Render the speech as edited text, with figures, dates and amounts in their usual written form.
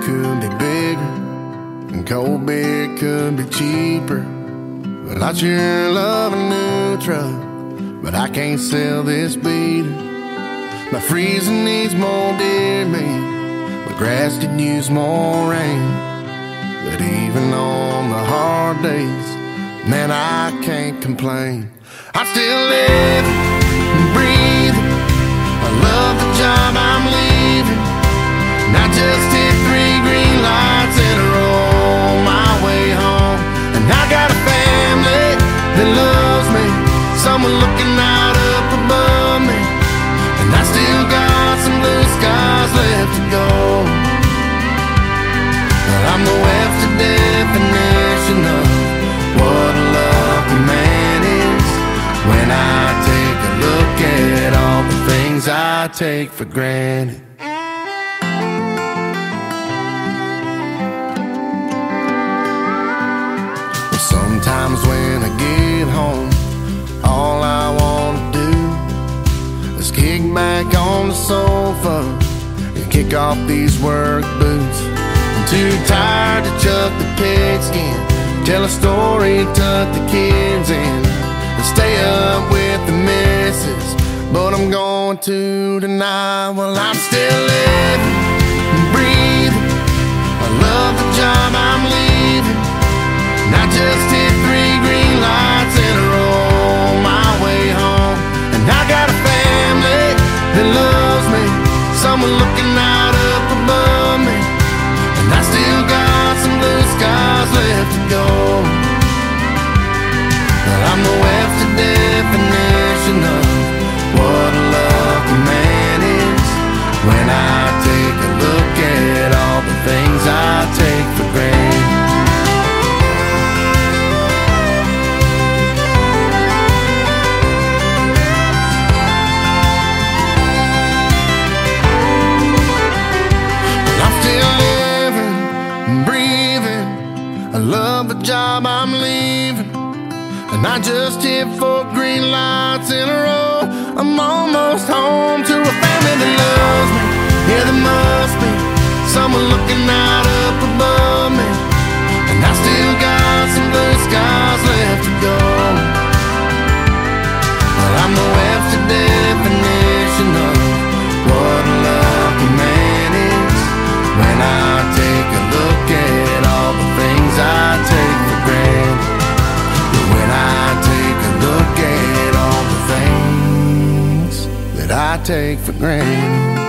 could be bigger, and cold beer could be cheaper. Well, I sure love a new truck, but I can't sell this beater. My freezer needs more deer meat, my grass could use more rain. But even on the hard days, man, I can't complain. I'm still living and breathing. I love the job I'm leaving. And I just hit 3 green lights in a row on my way home. And I got a family that loves me, someone looking out up above me. And I still got some blue skies left to go. Well, I'm the Webster definition of what a lucky man is. When I take a look at all the things I take for granted. Well, sometimes when I get home, all I want to do is kick back on the sofa and kick off these work boots. I'm too tired to chuck the pigskin, tell a story, tuck the kids in, and stay up with the missus, but I'm going to tonight. Well, I'm still living and breathing. I love the job I'm leaving. And I just hit 3 green lights in a row on my way home. And I got a family that loves me, someone looking out up above me. And I still got some blue skies left to go. Well, I'm the Webster definition of what a lucky man is. When I take a look at all the things I take for granted. I'm still living and breathing. I love the job I'm leaving. And I just hit 4 green lights in a row. I'm almost home to a family that loves me. Yeah, there must be someone looking out up above me. And I still got some blue skies left to go. Well, I'm the Webster definition of what a lucky man is. When I take a look at all the things I take for granted. When I take a look at all the things that I take for granted.